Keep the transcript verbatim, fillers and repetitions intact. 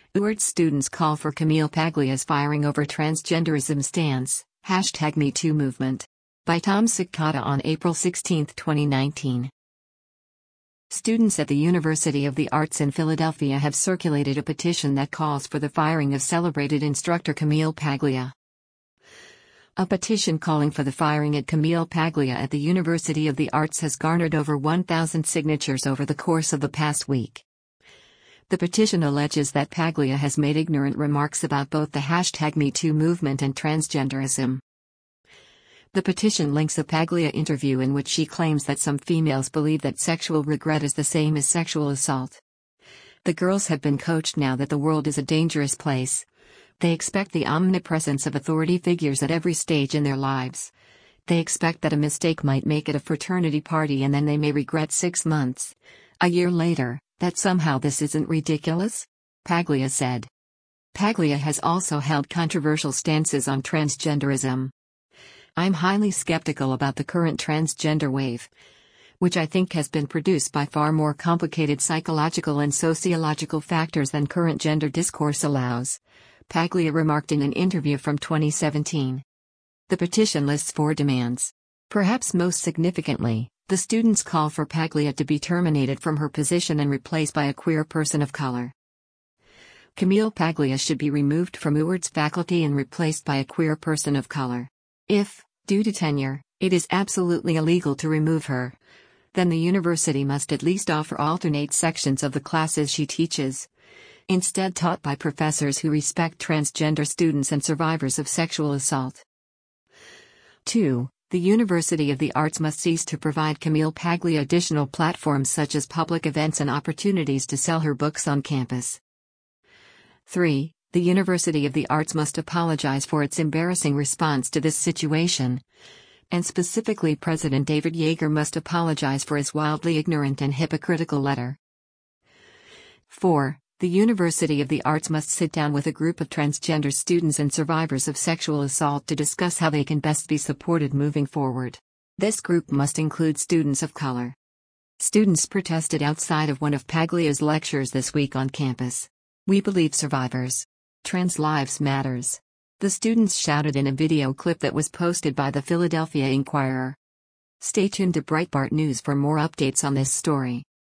U A R T students call for Camille Paglia's firing over transgenderism stance, hashtag MeToo movement. By Tom Ciccotta on April sixteenth, twenty nineteen. Students at the University of the Arts in Philadelphia have circulated a petition that calls for the firing of celebrated instructor Camille Paglia. A petition calling for the firing at Camille Paglia at the University of the Arts has garnered over one thousand signatures over the course of the past week. The petition alleges that Paglia has made ignorant remarks about both the hashtag MeToo movement and transgenderism. The petition links a Paglia interview in which she claims that some females believe that sexual regret is the same as sexual assault. The girls have been coached now that the world is a dangerous place. They expect the omnipresence of authority figures at every stage in their lives. They expect that a mistake might make it a fraternity party and then they may regret six months, a year later, that somehow this isn't ridiculous? Paglia said. Paglia has also held controversial stances on transgenderism. I'm highly skeptical about the current transgender wave, which I think has been produced by far more complicated psychological and sociological factors than current gender discourse allows, Paglia remarked in an interview from twenty seventeen. The petition lists four demands. Perhaps most significantly, the students call for Paglia to be terminated from her position and replaced by a queer person of color. Camille Paglia should be removed from U A R T's faculty and replaced by a queer person of color. If, due to tenure, it is absolutely illegal to remove her, then the university must at least offer alternate sections of the classes she teaches, instead taught by professors who respect transgender students and survivors of sexual assault. two. The University of the Arts must cease to provide Camille Paglia additional platforms such as public events and opportunities to sell her books on campus. three. The University of the Arts must apologize for its embarrassing response to this situation, and specifically President David Yeager must apologize for his wildly ignorant and hypocritical letter. four. The University of the Arts must sit down with a group of transgender students and survivors of sexual assault to discuss how they can best be supported moving forward. This group must include students of color. Students protested outside of one of Paglia's lectures this week on campus. "We believe survivors. Trans lives matters," the students shouted in a video clip that was posted by the Philadelphia Inquirer. Stay tuned to Breitbart News for more updates on this story.